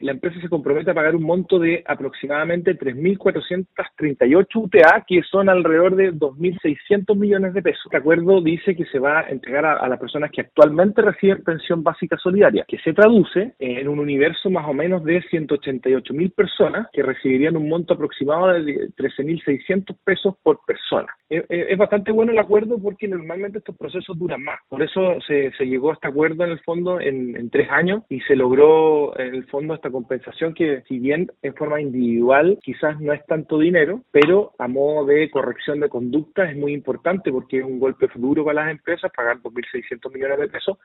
la empresa se compromete a pagar un monto de aproximadamente 3.438 UTA, que son alrededor de 2.600 millones de pesos. Este acuerdo dice que se va a entregar a las personas que actualmente reciben pensión básica solidaria, que se traduce en un universo más o menos de 188.000 personas que recibirían un monto aproximado de 13.600 pesos por persona. Es bastante bueno el acuerdo porque normalmente estos procesos duran más. Por eso se llegó a este acuerdo en el fondo en 3 años y se logró en el fondo esta compensación que, si bien en forma individual quizás no es tanto dinero, pero a modo de corrección de conducta es muy importante porque es un golpe duro para las empresas pagar 2.600 millones de pesos